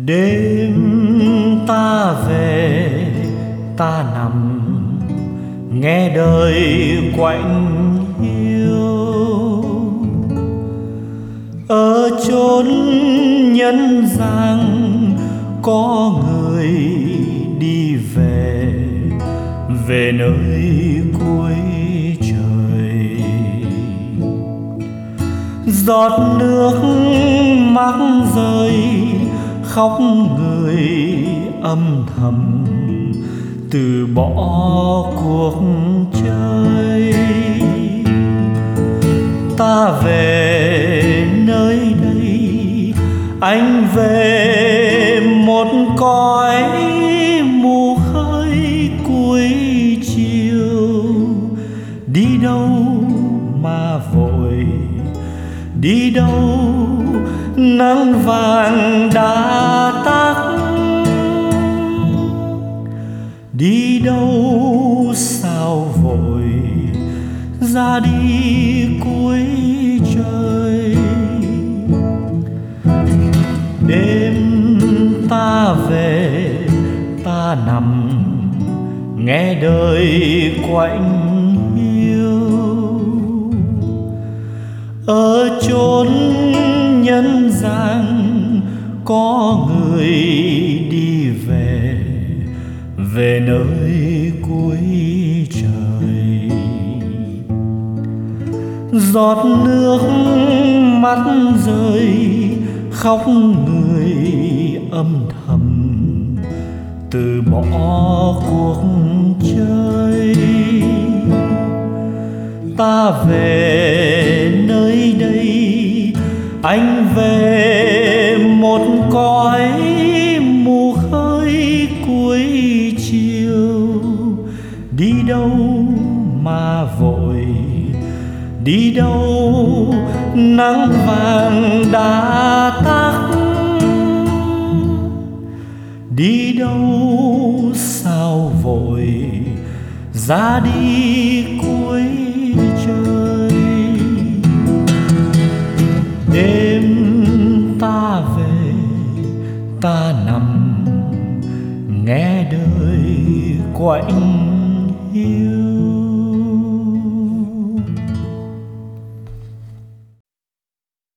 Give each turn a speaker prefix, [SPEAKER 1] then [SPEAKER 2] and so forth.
[SPEAKER 1] Đêm ta về ta nằm nghe đời quạnh hiu, ở chốn nhân gian có người đi về, về nơi cuối trời. Giọt nước mắt rơi khóc người âm thầm, từ bỏ cuộc chơi. Ta về nơi đây, anh về một cõi mù khơi cuối chiều. Đi đâu mà vội, đi đâu nắng vàng đã tắt, đi đâu sao vội ra đi cuối trời. Đêm ta về ta nằm nghe đời quạnh hiu, ở chốn nhân gian có người đi về, về nơi cuối trời. Giọt nước mắt rơi khóc người âm thầm, từ bỏ cuộc chơi. Ta về nơi đây, anh về một cõi mù khơi cuối chiều. Đi đâu mà vội, đi đâu nắng vàng đã tắt, đi đâu sao vội ra đi cuối trời. Đêm ta về ta nằm nghe đời quạnh hiu.